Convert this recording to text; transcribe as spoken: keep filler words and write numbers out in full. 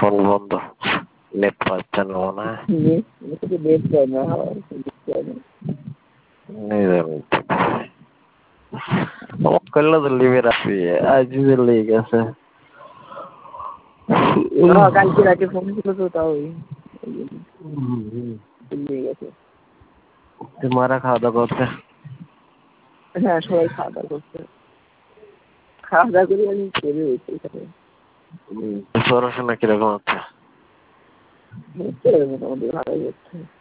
Phone বন্ধ, net পাচ্ছে না মনে হয়। নেট পায় না, করলে তো লিভে রাখবি, আজ লেগে গেছে। কালকে রাতে ফোন ছিল তো তাও গেছে। মারা খাওয়া দাওয়া করছে? হ্যাঁ সবাই খাওয়া দাওয়া করছে, খাওয়া দাওয়া করে আমি চলে এসেছি এখানে। পড়াশোনা কিরকম হচ্ছে? মোটামুটি ভালোই হচ্ছে।